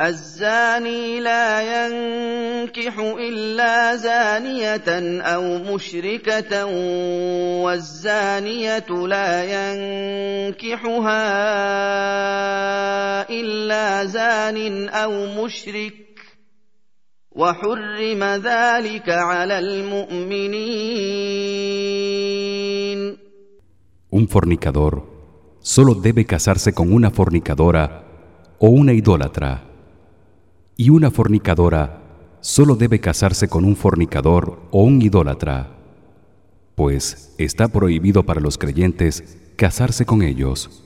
الزاني لا ينكح إلا زانية أو مشركة والزانية لا ينكحها إلا زان أو مشرك وحرم ذلك على المؤمنين. Un fornicador solo debe casarse con una fornicadora o una idólatra, y una fornicadora solo debe casarse con un fornicador o un idólatra, pues está prohibido para los creyentes casarse con ellos.